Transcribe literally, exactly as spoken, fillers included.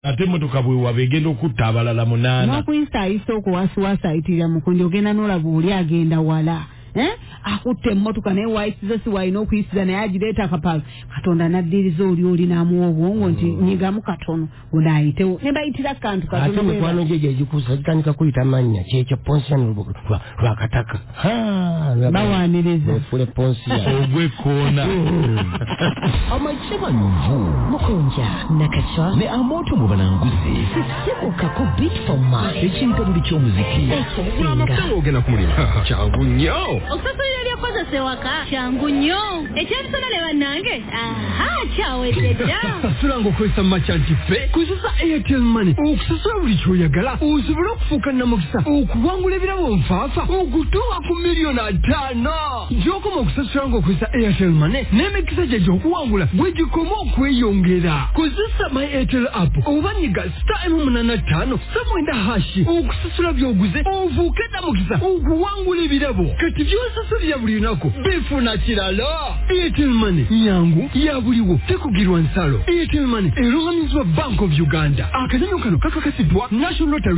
ate motoka bwe wabegenda okutta abalala munana n'okuyisa ayisoko wasiwasi ayitira mukundi ogenda n'olaba oli agenda wala eh akutte emmotoka naye wayisiza si wayina okuyisiza naye agireeta akapaalo katonda naddiriza oli oli n'amuwa obwongo nti nyigamu katono gunaayitewo ne bayitira kantu katono ate mukwano gye gyegikuusa gitandika kuyita mannya kyekyo ponsiyan lwakataka bawaaniriza efule ponsiyan ogwekoona amajjaba nvu mukunja nakacwa ne amoto mu balanguzi sisibukako beat for mind ekinkaluli ky'omuziki ekyo ogenda kumulima kyangu nnyo okusasula ebyokozesa ewaka kyangu nnyo ekyebisona ne bannange aha kyawededda sasula ng'okozesa macanti ffe kozesa airtel money okusasula buli kyoyagala osobole okufuuka namukisa okuwangula ebirabo nfaafa okutuuka ku miliyoni ataano gy'okoma okusasula ng'okozesa airtel money n'emikisa gye gy'okuwangula bwe gikoma okweyongera kozesa my airtel app oba nyiga star emu munaana ttaano samwenda hashi okusasula by'oguze ovuuke namukisa okuwangula ebirabo kati by'osasulira buli lunaku bifuna kirala airtel money nyangu ya buliwo tekugirwa nsalo airtel money erungamizibwa bank of uganda akazanyo kano kakakasibwa national lottery